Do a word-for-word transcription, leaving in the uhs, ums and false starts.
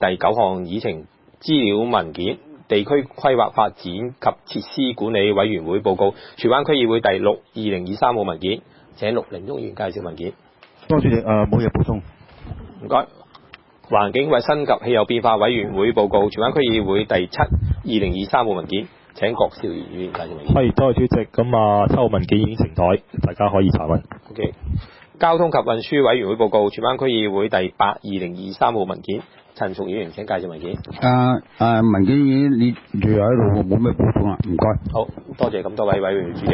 第九項議程資料文件，地區規劃發展及設施管理委員會報告，荃灣區議會第六二零二三號文件。請陸凌忠議員介紹文件。 多謝主席，誒冇嘢補充。 唔該。環境衞生及氣候變化委員會報告，荃灣區議會第七二零二三號文件。請郭兆源議員介紹文件。 係，多謝主席。咁啊，七號文件已經呈台，大家可以查問。 O.K. 交通及運輸委員會報告，荃灣區議會第八二零二三號文件。陳淑議員請介紹文件。 誒誒、呃，文件已經列住喺度，冇咩補充啦，唔該。 好，多謝咁多位委員主席。